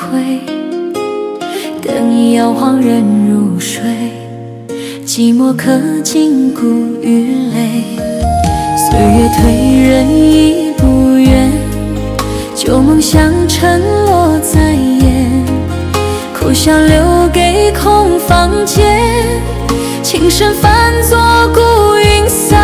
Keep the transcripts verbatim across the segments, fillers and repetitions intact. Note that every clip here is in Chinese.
回，灯一摇晃人入睡，寂寞刻进骨与泪。岁月推人已不远，旧梦想沉落在眼，苦笑留给空房间，情深泛作孤云散。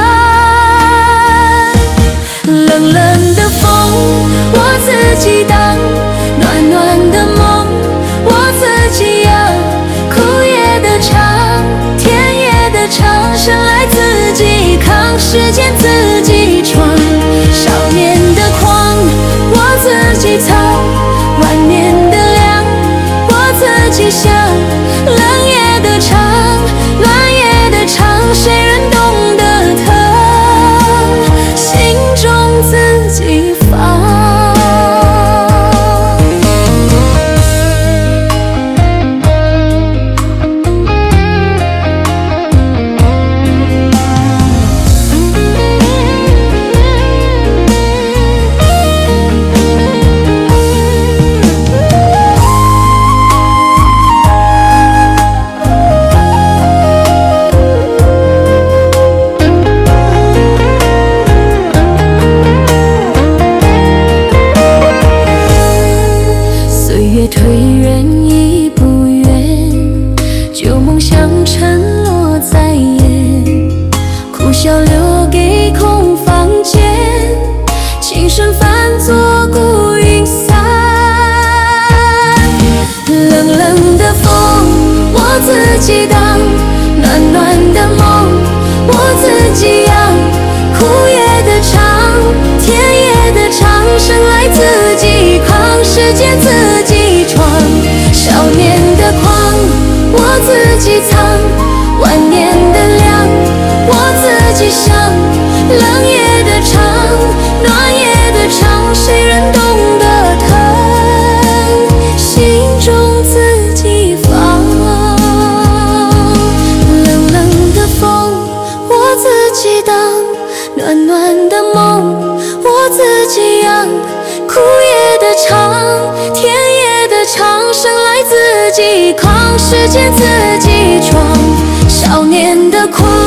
冷冷的风我自己挡，暖暖的梦我自己养，苦也的尝，甜也的尝，生来自己扛，时间自己闯，少年的狂我自己藏，晚年的凉我自己想，冷也的长，暖也的长，谁人懂得疼，心中自己放。推人已不远，旧梦想沉落在眼，苦笑留给空房间，情深泛作孤云散。冷冷的风我自己挡，暖暖的梦我自己养，苦也的尝，甜也的尝，生来自己扛，时间自己闯，少年的狂我自己藏，晚年的凉我自己想，冷也的长，暖也的长，谁人懂得疼，心中自己放。冷冷的风我自己挡，暖暖的梦我自己养，苦也的尝，甜也的尝，生来自己扛，时间自己闯，少年的狂